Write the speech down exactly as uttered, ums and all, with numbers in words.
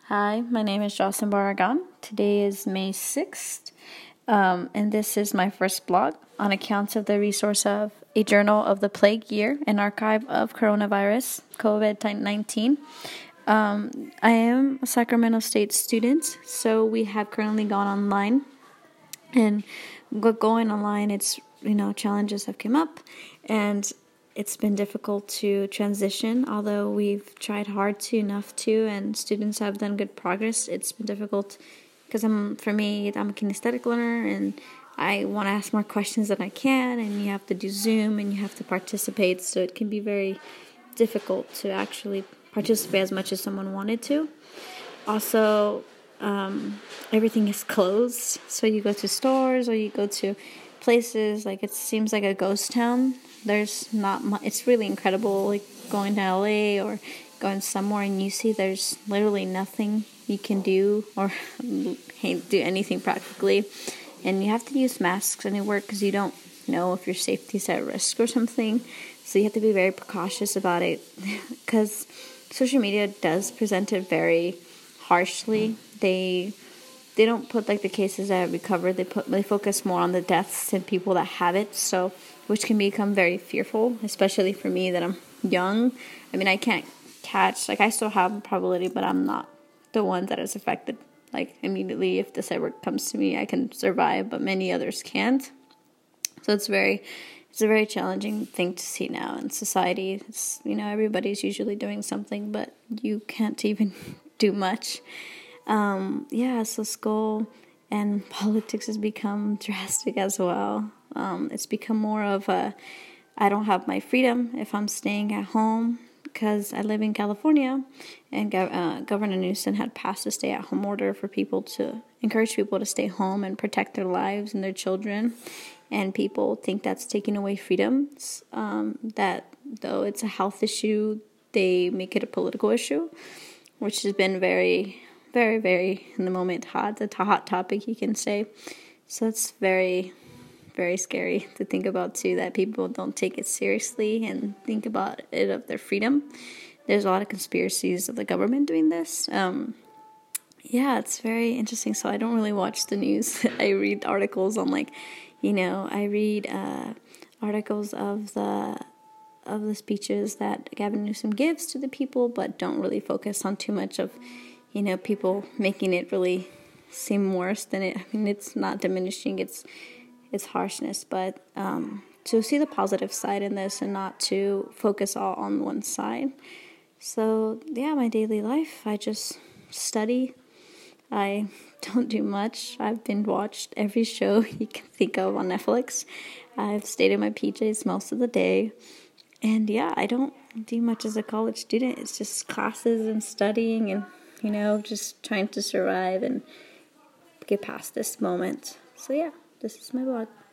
Hi, my name is Jocelyn Barragan. Today is May sixth, um, and this is my first blog on account of the resource of a journal of the plague year and archive of coronavirus, COVID nineteen. Um, I am a Sacramento State student, so we have currently gone online, and going online, it's, you know, challenges have come up, and it's been difficult to transition, although we've tried hard to enough to, and students have done good progress. It's been difficult because I'm, for me, I'm a kinesthetic learner, and I want to ask more questions than I can, and you have to do Zoom, and you have to participate, so it can be very difficult to actually participate as much as someone wanted to. Also, um, everything is closed, so you go to stores or you go to places, like it seems like a ghost town. There's not much. It's really incredible, like going to L A or going somewhere and you see there's literally nothing you can do or do anything practically, and you have to use masks anywhere because you don't know if your safety is at risk or something, so you have to be very precautious about it because social media does present it very harshly. They they don't put like the cases that have recovered. They put they focus more on the deaths and people that have it, so which can become very fearful, especially for me that I'm young. I mean, I can't catch, like I still have a probability, but I'm not the one that is affected. Like immediately, if this ever comes to me, I can survive, but many others can't. So it's very, it's a very challenging thing to see now in society. It's, you know, everybody's usually doing something, but you can't even do much. Um, yeah, so school and politics has become drastic as well. Um, it's become more of a, I don't have my freedom if I'm staying at home because I live in California, and uh, Governor Newsom had passed a stay-at-home order for people to encourage people to stay home and protect their lives and their children. And people think that's taking away freedoms. Um, that though it's a health issue, they make it a political issue, which has been very, very, very in the moment hot. It's a hot topic, you can say. So it's very, very scary to think about too, that people don't take it seriously and think about it of their freedom. There's a lot of conspiracies of the government doing this. Um, yeah, it's very interesting. So I don't really watch the news. I read articles on, like, you know, I read uh, articles of the of the speeches that Gavin Newsom gives to the people, but don't really focus on too much of, you know, people making it really seem worse than it. I mean, it's not diminishing its its harshness, but um, to see the positive side in this and not to focus all on one side. So yeah, my daily life, I just study. I don't do much. I've been watched every show you can think of on Netflix. I've stayed in my P Js most of the day. And yeah, I don't do much as a college student. It's just classes and studying and, you know, just trying to survive and get past this moment. So yeah, this is my blog.